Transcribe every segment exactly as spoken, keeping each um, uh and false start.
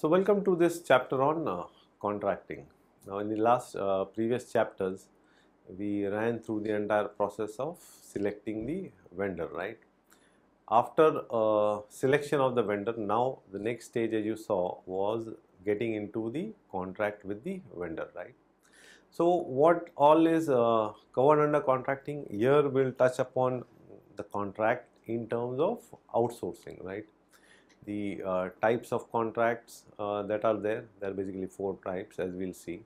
So welcome to this chapter on uh, contracting. Now in the last uh, previous chapters, we ran through the entire process of selecting the vendor, right? After uh, selection of the vendor, now the next stage, as you saw, was getting into the contract with the vendor, right? So what all is uh, covered under contracting? Here we'll touch upon the contract in terms of outsourcing, right? The uh, types of contracts uh, that are there. There are basically four types, as we'll see.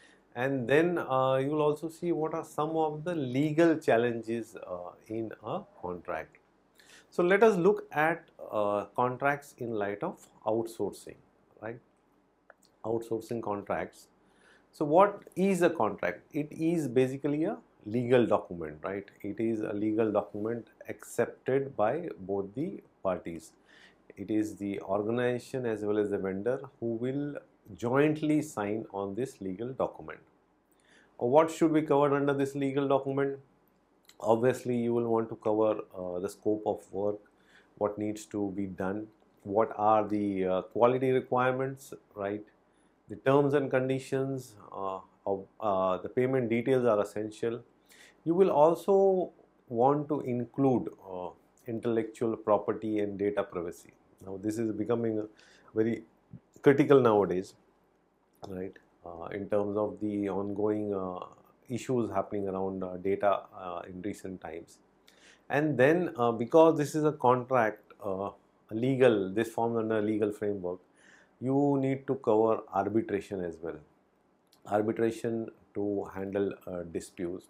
And then uh, you will also see what are some of the legal challenges uh, in a contract. So let us look at uh, contracts in light of outsourcing, right? Outsourcing contracts. So what is a contract? It is basically a legal document, right? It is a legal document accepted by both the parties. It is the organization as well as the vendor who will jointly sign on this legal document. What should be covered under this legal document? Obviously, you will want to cover uh, the scope of work, what needs to be done, what are the uh, quality requirements, right? The terms and conditions uh, of uh, the payment details are essential. You will also want to include uh, intellectual property and data privacy. Now this is becoming very critical nowadays, right? Uh, in terms of the ongoing uh, issues happening around uh, data uh, in recent times. And then uh, because this is a contract, uh, legal, this forms under a legal framework, you need to cover arbitration as well. Arbitration to handle uh, disputes.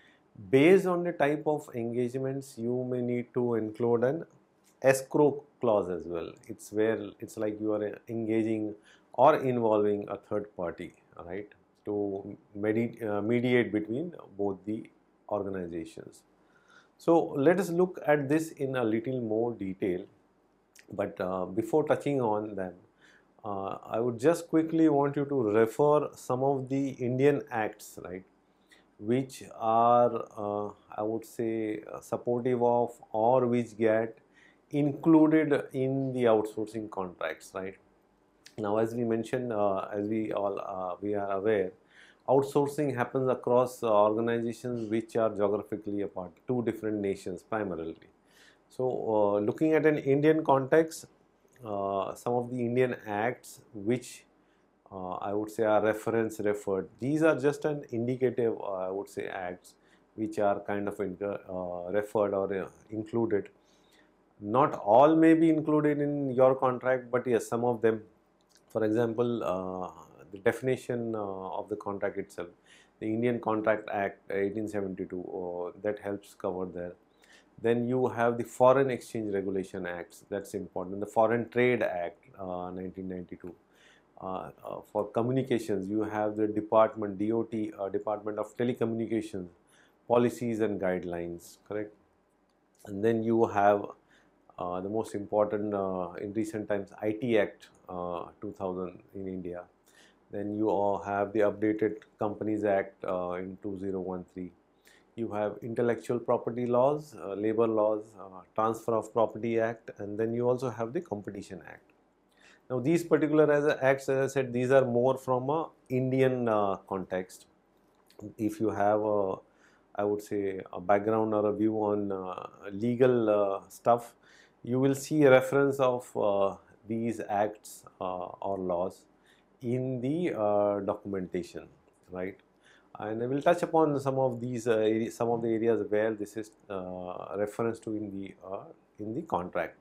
Based on the type of engagements, you may need to include an escrow clause as well. It's where it's like you are engaging or involving a third party, right, to medi uh, mediate between both the organizations. So let us look at this in a little more detail. But uh, before touching on them, uh, I would just quickly want you to refer some of the Indian acts, right, which are uh, I would say uh, supportive of or which get included in the outsourcing contracts, right? Now, as we mentioned, uh, as we all uh, we are aware, outsourcing happens across uh, organizations which are geographically apart, two different nations primarily. So, uh, looking at an Indian context, uh, some of the Indian acts which uh, I would say are reference referred. These are just an indicative, uh, I would say, acts which are kind of uh, referred or uh, included. Not all may be included in your contract, but yes, some of them. For example, uh, the definition uh, of the contract itself, the Indian Contract Act eighteen seventy-two, uh, that helps cover there. Then you have the Foreign Exchange Regulation Acts, that's important. The Foreign Trade Act uh, nineteen ninety-two. Uh, uh, for communications, you have the department, D O T, uh, Department of Telecommunications, policies and guidelines, correct? And then you have uh, the most important uh, in recent times, I T Act uh, two thousand in India. Then you all have the updated Companies Act uh, in two thousand thirteen. You have intellectual property laws, uh, labor laws, uh, Transfer of Property Act, and then you also have the Competition Act. Now these particular as acts, as I said, these are more from a Indian uh, context. If you have a, I would say, a background or a view on uh, legal uh, stuff, you will see a reference of uh, these acts uh, or laws in the uh, documentation, right? And I will touch upon some of these uh, some of the areas where this is uh, referenced to in the uh, in the contract.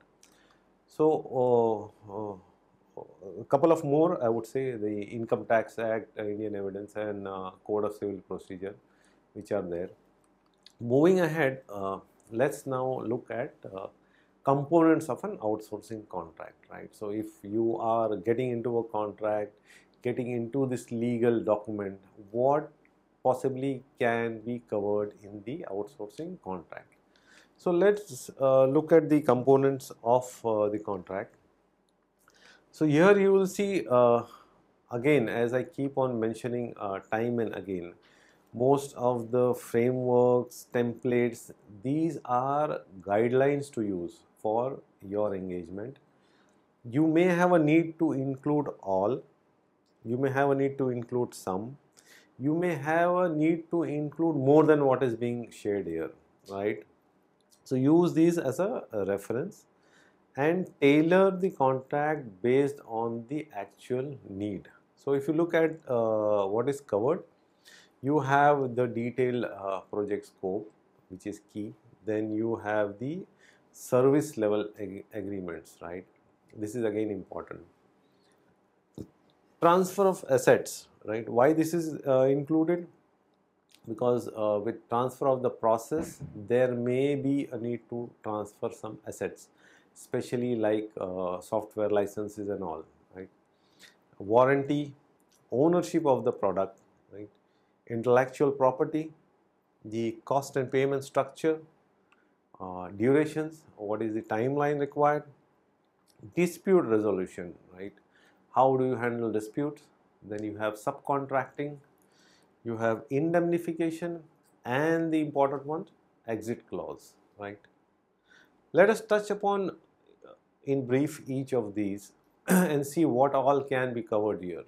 So uh, uh, a couple of more, I would say, the Income Tax Act, uh, Indian Evidence, and uh, Code of Civil Procedure, which are there. Moving ahead, uh, let's now look at uh, components of an outsourcing contract, right? So if you are getting into a contract, getting into this legal document, what possibly can be covered in the outsourcing contract? So let's uh, look at the components of uh, the contract. So here you will see, uh, again, as I keep on mentioning uh, time and again, most of the frameworks, templates, these are guidelines to use for your engagement. You may have a need to include all, you may have a need to include some, you may have a need to include more than what is being shared here, right? So use these as a, a reference and tailor the contract based on the actual need. So if you look at uh, what is covered, you have the detailed uh, project scope, which is key. Then you have the service level ag agreements, right? This is again important. Transfer of assets, right? Why this is uh, included? Because uh, with transfer of the process, there may be a need to transfer some assets, especially like uh, software licenses and all, right? Warranty, ownership of the product, right? Intellectual property, the cost and payment structure, uh, durations, what is the timeline required, dispute resolution, right? How do you handle disputes? Then you have subcontracting, you have indemnification, and the important one, exit clause, right? Let us touch upon uh, in brief each of these and see what all can be covered here.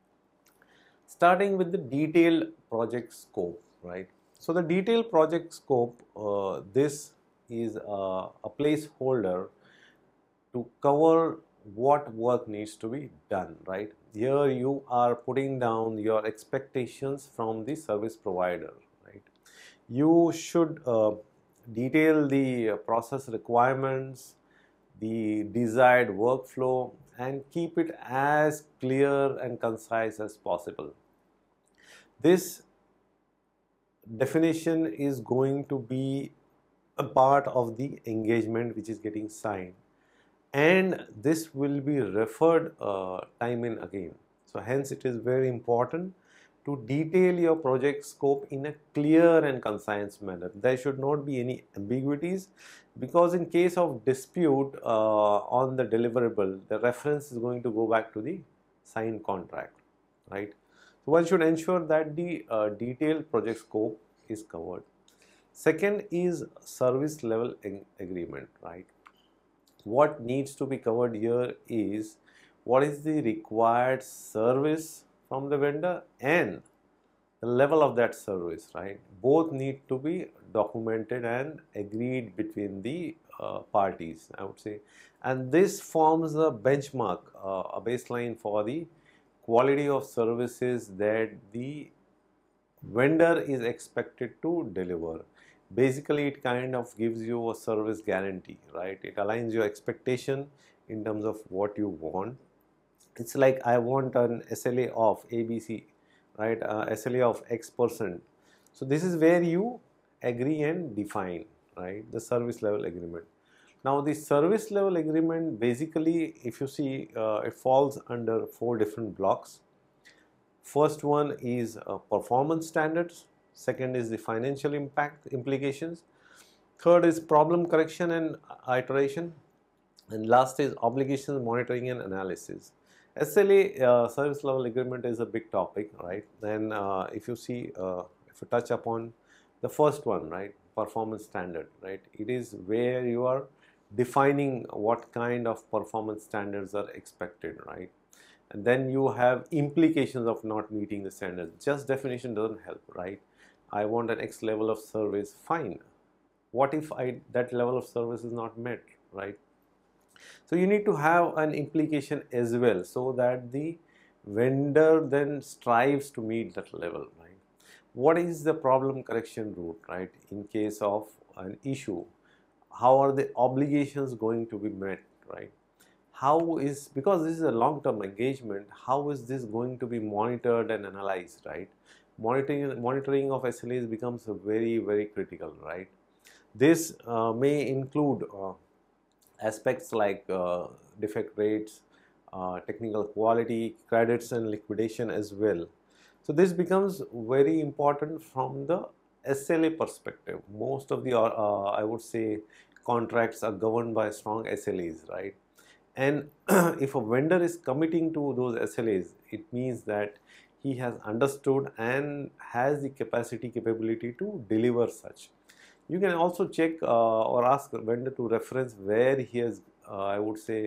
Starting with the detailed project scope, right? So the detailed project scope, uh, this is a, a placeholder to cover what work needs to be done, right? Here you are putting down your expectations from the service provider, right? You should uh, detail the uh, process requirements, the desired workflow, and keep it as clear and concise as possible. This definition is going to be a part of the engagement which is getting signed, and this will be referred uh, time and again. So hence it is very important to detail your project scope in a clear and concise manner. There should not be any ambiguities, because in case of dispute uh, on the deliverable, the reference is going to go back to the signed contract, right? So one should ensure that the uh, detailed project scope is covered. Second is service level agreement, right? What needs to be covered here is what is the required service from the vendor and the level of that service, right? Both need to be documented and agreed between the uh, parties, I would say. And this forms a benchmark, uh, a baseline for the quality of services that the vendor is expected to deliver. Basically, it kind of gives you a service guarantee, right? It aligns your expectation in terms of what you want. It's like I want an S L A of A B C, right? Uh, S L A of X percent. So this is where you agree and define, right? The service level agreement. Now the service level agreement, basically, if you see, uh, it falls under four different blocks. First one is uh, performance standards. Second is the financial impact implications. Third is problem correction and iteration. And last is obligations monitoring and analysis. S L A, uh, service level agreement, is a big topic, right? Then uh, if you see, uh, if you touch upon the first one, right, performance standard, right, it is where you are defining what kind of performance standards are expected, right? And then you have implications of not meeting the standards. Just definition doesn't help, right? I want an X level of service, fine. What if I that level of service is not met, right? So you need to have an implication as well, so that the vendor then strives to meet that level, right? What is the problem correction route, right? In case of an issue, how are the obligations going to be met, right? How is, because this is a long-term engagement, how is this going to be monitored and analyzed, right? Monitoring, monitoring of S L As becomes very, very critical, right? This uh, may include uh, aspects like uh, defect rates, uh, technical quality, credits and liquidation as well. So this becomes very important from the S L A perspective. Most of the, uh, I would say, contracts are governed by strong S L As, right? And if a vendor is committing to those S L As, it means that he has understood and has the capacity, capability to deliver such. You can also check uh, or ask the vendor to reference where he has, uh, I would say,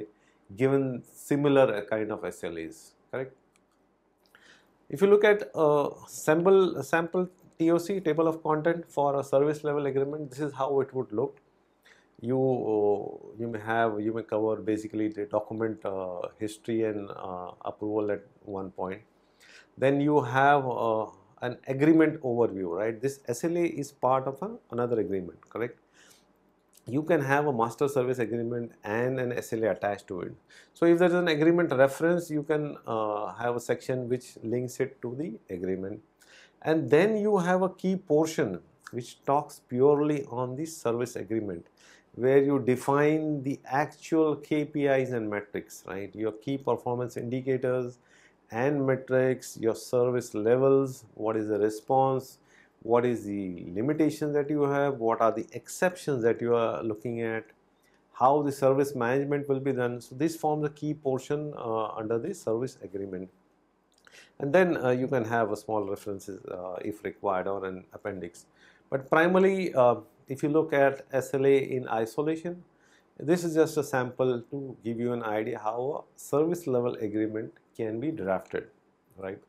given similar kind of S L As, correct? If you look at a sample, a sample T O C, table of content for a service level agreement, this is how it would look. You uh, you may have you may cover basically the document uh, history and uh, approval at one point. Then you have uh, an agreement overview, right? This S L A is part of a, another agreement, correct? You can have a master service agreement and an S L A attached to it. So if there is an agreement reference, you can uh, have a section which links it to the agreement. And then you have a key portion which talks purely on the service agreement, where you define the actual K P Is and metrics, right? Your key performance indicators and metrics, your service levels, what is the response, what is the limitations that you have, what are the exceptions that you are looking at, how the service management will be done. So this forms a key portion uh, under the service agreement. And then uh, you can have a small references uh, if required, or an appendix. But primarily, uh, if you look at S L A in isolation, this is just a sample to give you an idea how a service level agreement can be drafted, right?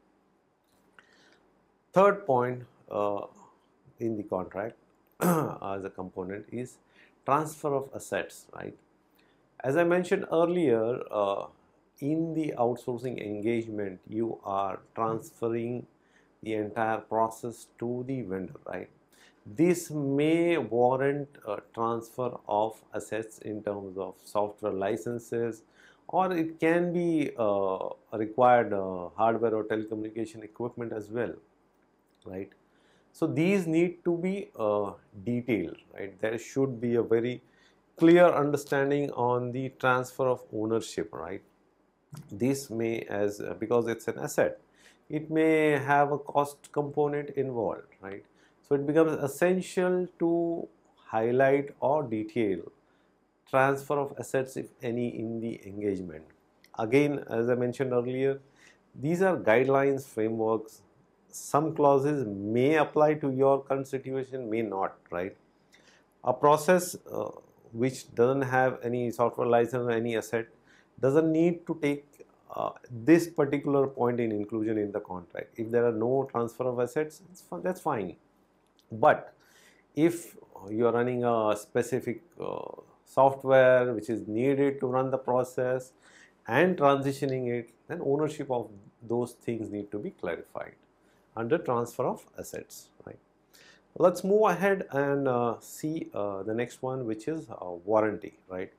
Third point uh, in the contract as a component is transfer of assets, right? As I mentioned earlier, uh, in the outsourcing engagement, you are transferring the entire process to the vendor, right? This may warrant a transfer of assets in terms of software licenses, or it can be uh, required uh, hardware or telecommunication equipment as well, right? So these need to be uh, detailed, right? There should be a very clear understanding on the transfer of ownership, right? This may, as uh, because it's an asset, it may have a cost component involved, right? So it becomes essential to highlight or detail transfer of assets, if any, in the engagement. Again, as I mentioned earlier, these are guidelines, frameworks. Some clauses may apply to your current situation, may not, right? A process uh, which doesn't have any software license or any asset doesn't need to take uh, this particular point in inclusion in the contract. If there are no transfer of assets, it's fine, that's fine. But if you are running a specific uh, software which is needed to run the process and transitioning it, then ownership of those things need to be clarified under transfer of assets, right? Let's move ahead and uh, see uh, the next one, which is uh, warranty, right?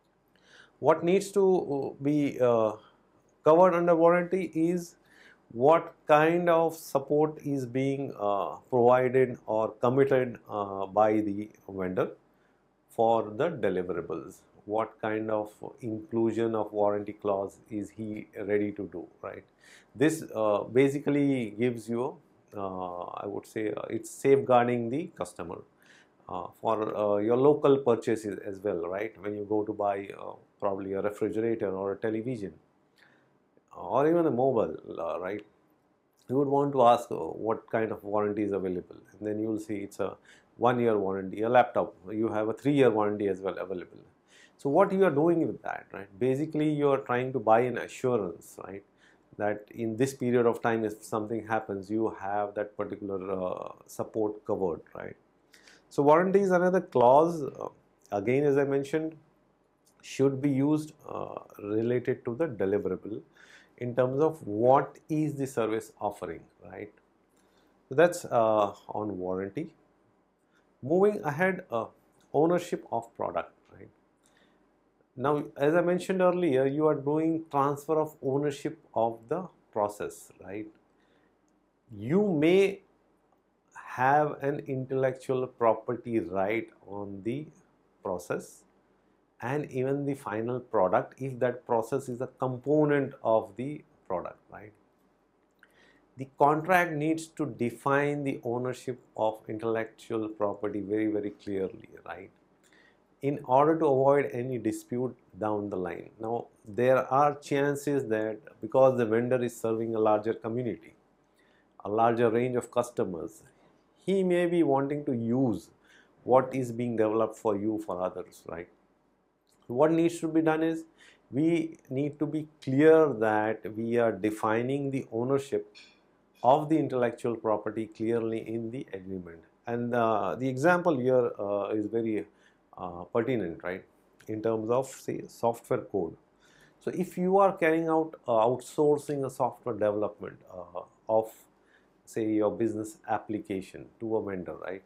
What needs to be uh, covered under warranty is what kind of support is being uh, provided or committed uh, by the vendor for the deliverables. What kind of inclusion of warranty clause is he ready to do, right? This uh, basically gives you, uh, I would say, uh, it's safeguarding the customer uh, for uh, your local purchases as well, right? When you go to buy uh, probably a refrigerator or a television, or even a mobile, uh, right? You would want to ask uh, what kind of warranty is available, and then you will see it's a one year warranty. A laptop, you have a three year warranty as well available. So what you are doing with that, right? Basically, you are trying to buy an assurance, right? That in this period of time, if something happens, you have that particular uh, support covered, right? So warranty is another clause. Uh, again, as I mentioned, should be used uh, related to the deliverable in terms of what is the service offering, right? So that's uh, on warranty. Moving ahead, uh, ownership of product, right? Now, as I mentioned earlier, you are doing transfer of ownership of the process, right? You may have an intellectual property right on the process and even the final product if that process is a component of the product, right? The contract needs to define the ownership of intellectual property very, very clearly, right? In order to avoid any dispute down the line. Now, there are chances that because the vendor is serving a larger community, a larger range of customers, he may be wanting to use what is being developed for you for others, right? What needs to be done is we need to be clear that we are defining the ownership of the intellectual property clearly in the agreement. And uh, the example here uh, is very uh, pertinent, right, in terms of, say, software code. So if you are carrying out uh, outsourcing a software development uh, of, say, your business application to a vendor, right,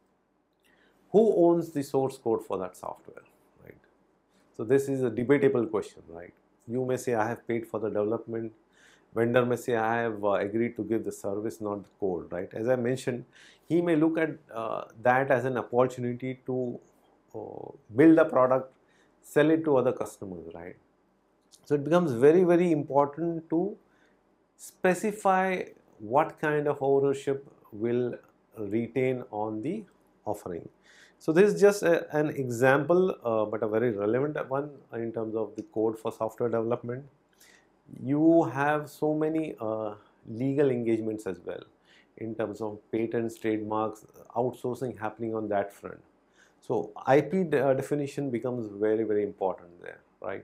who owns the source code for that software, right? So this is a debatable question, right? You may say I have paid for the development, vendor may say I have uh, agreed to give the service, not the code, right? As I mentioned, he may look at uh, that as an opportunity to uh, build a product, sell it to other customers, right? So it becomes very, very important to specify what kind of ownership will retain on the offering. So this is just a, an example, uh, but a very relevant one in terms of the code for software development. You have so many uh, legal engagements as well in terms of patents, trademarks, outsourcing happening on that front. So I P de definition becomes very, very important there, right?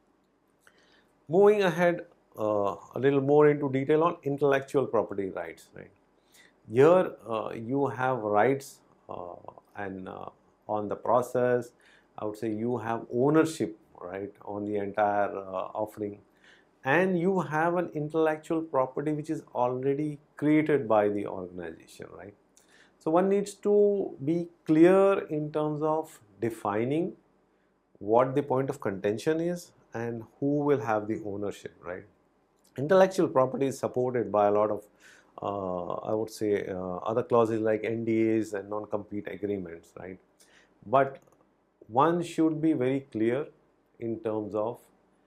Moving ahead uh, a little more into detail on intellectual property rights, right? Here uh, you have rights uh, and uh, on the process, I would say you have ownership, right, on the entire uh, offering, and you have an intellectual property which is already created by the organization, right? So one needs to be clear in terms of defining what the point of contention is and who will have the ownership, right? Intellectual property is supported by a lot of uh, I would say uh, other clauses like N D As and non-compete agreements, right? But one should be very clear in terms of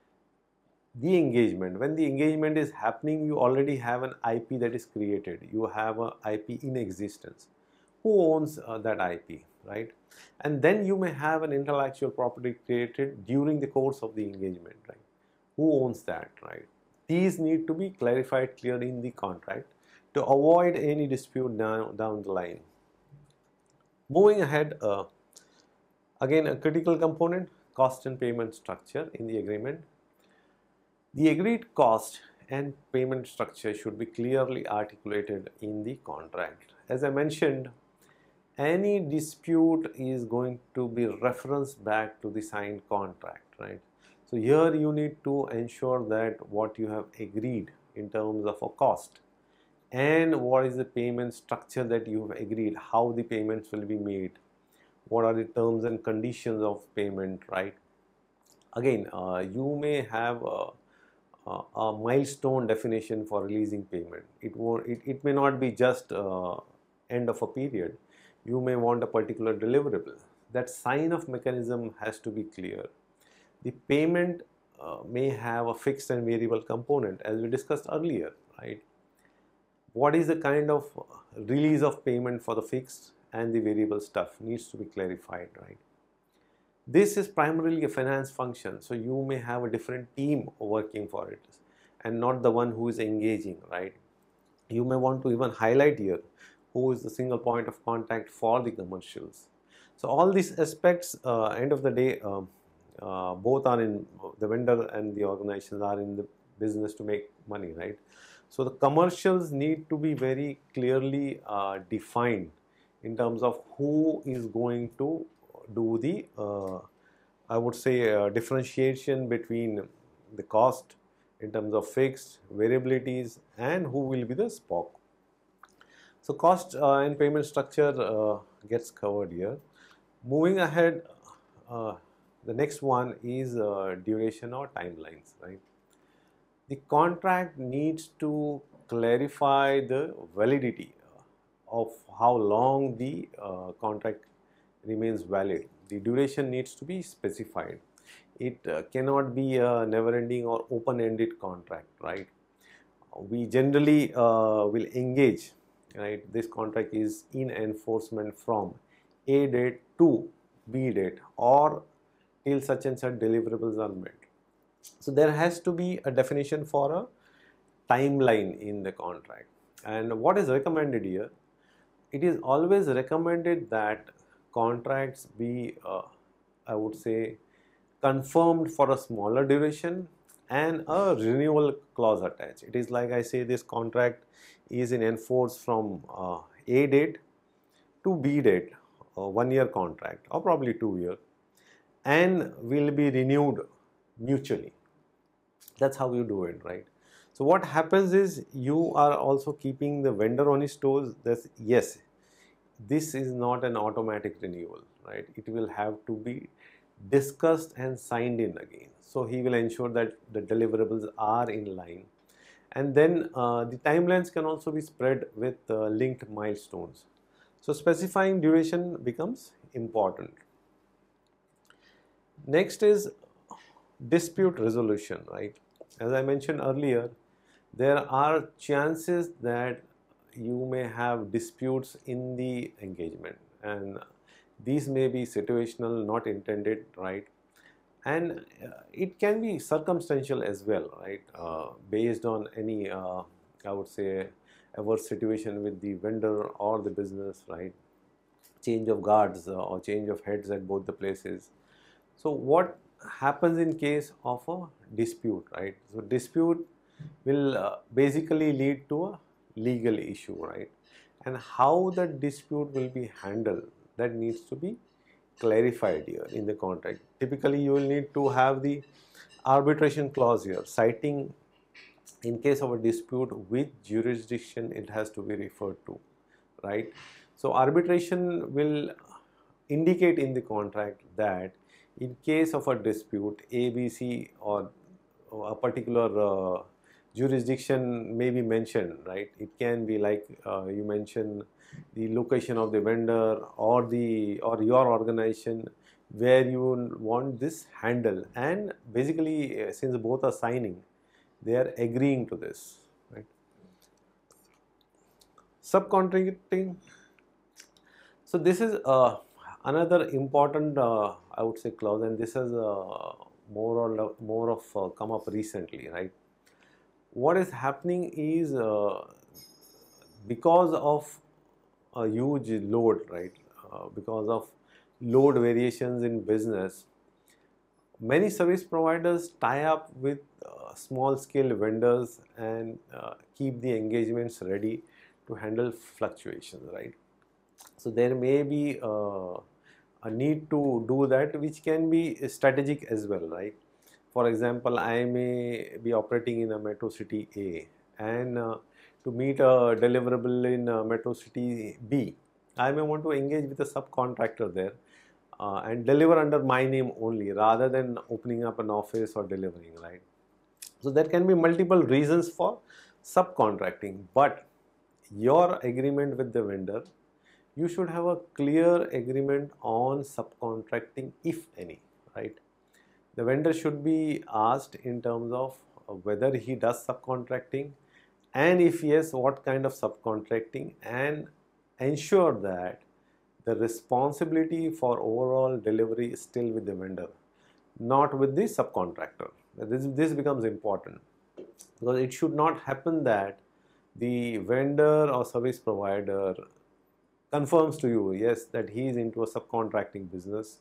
the engagement. When the engagement is happening, you already have an I P that is created. You have an I P in existence. Who owns uh, that I P, right? And then you may have an intellectual property created during the course of the engagement, right? Who owns that, right? These need to be clarified clearly in the contract to avoid any dispute down, down the line. Moving ahead, uh, again a critical component, cost and payment structure in the agreement. The agreed cost and payment structure should be clearly articulated in the contract. As I mentioned, any dispute is going to be referenced back to the signed contract, right? So here you need to ensure that what you have agreed in terms of a cost and what is the payment structure that you have agreed, how the payments will be made, what are the terms and conditions of payment, right? Again, uh, you may have a, a, a milestone definition for releasing payment. It won't, it, it may not be just uh, end of a period. You may want a particular deliverable. That sign of mechanism has to be clear. The payment uh, may have a fixed and variable component, as we discussed earlier, right? What is the kind of release of payment for the fixed and the variable stuff needs to be clarified, right? This is primarily a finance function, so you may have a different team working for it and not the one who is engaging, right? You may want to even highlight here who is the single point of contact for the commercials. So all these aspects, uh, end of the day, um, uh, both are in, the vendor and the organizations are in the business to make money, right? So the commercials need to be very clearly uh, defined in terms of who is going to do the, uh, I would say, uh, differentiation between the cost in terms of fixed, variabilities, and who will be the S P O C. So cost uh, and payment structure uh, gets covered here. Moving ahead, uh, the next one is uh, duration or timelines, right? The contract needs to clarify the validity of how long the uh, contract remains valid. The duration needs to be specified. It uh, cannot be a never-ending or open-ended contract, right? We generally uh, will engage, right? This contract is in enforcement from A date to B date or till such and such deliverables are met. So there has to be a definition for a timeline in the contract. And what is recommended here? It is always recommended that contracts be, uh, I would say, confirmed for a smaller duration and a renewal clause attached. It is like I say, this contract is in enforced from uh, A date to B date, a one year contract or probably two year, and will be renewed mutually. That's how you do it, right? So what happens is you are also keeping the vendor on his toes. That yes, this is not an automatic renewal, right? It will have to be discussed and signed in again. So he will ensure that the deliverables are in line. And then uh, the timelines can also be spread with uh, linked milestones. So specifying duration becomes important. Next is dispute resolution, right? As I mentioned earlier, there are chances that you may have disputes in the engagement, and these may be situational, not intended, right? And uh, it can be circumstantial as well, right? Uh, based on any, uh, I would say, adverse situation with the vendor or the business, right? Change of guards uh, or change of heads at both the places. So what happens in case of a dispute, right? So dispute will uh, basically lead to a legal issue, right? And how the dispute will be handled, that needs to be clarified here in the contract. Typically you will need to have the arbitration clause here, citing in case of a dispute which jurisdiction it has to be referred to, right? So arbitration will indicate in the contract that in case of a dispute, A, B, C or a particular uh, jurisdiction may be mentioned, right? It can be like uh, you mention the location of the vendor or the or your organization where you want this handle, and basically uh, since both are signing, they are agreeing to this, right? Subcontracting. So this is uh, another important uh, I would say clause, and this has uh, more or more of uh, come up recently, right? What is happening is uh, because of a huge load, right? Uh, because of load variations in business, many service providers tie up with uh, small scale vendors and uh, keep the engagements ready to handle fluctuations, right? So there may be uh, a need to do that, which can be strategic as well, right? For example, I may be operating in a metro city A, and uh, to meet a deliverable in uh, metro city B, I may want to engage with a subcontractor there uh, and deliver under my name only, rather than opening up an office or delivering, right? So there can be multiple reasons for subcontracting, but your agreement with the vendor, you should have a clear agreement on subcontracting, if any, right? The vendor should be asked in terms of whether he does subcontracting, and if yes, what kind of subcontracting, and ensure that the responsibility for overall delivery is still with the vendor, not with the subcontractor. This, this becomes important, because it should not happen that the vendor or service provider confirms to you, yes, that he is into a subcontracting business,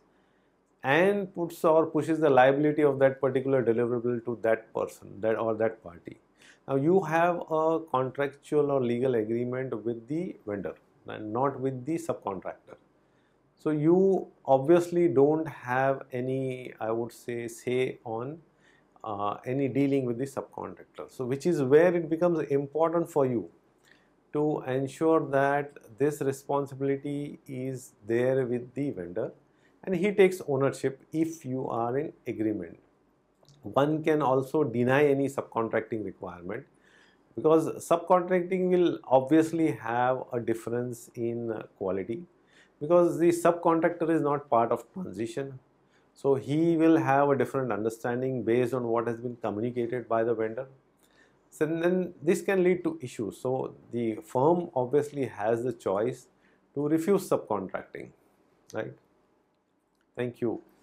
and puts or pushes the liability of that particular deliverable to that person, that or that party. Now you have a contractual or legal agreement with the vendor and not with the subcontractor. So you obviously don't have any, I would say, say on uh, any dealing with the subcontractor. So which is where it becomes important for you to ensure that this responsibility is there with the vendor, and he takes ownership if you are in agreement. One can also deny any subcontracting requirement, because subcontracting will obviously have a difference in quality, because the subcontractor is not part of transition. So he will have a different understanding based on what has been communicated by the vendor. So then this can lead to issues. So the firm obviously has the choice to refuse subcontracting, right? Thank you.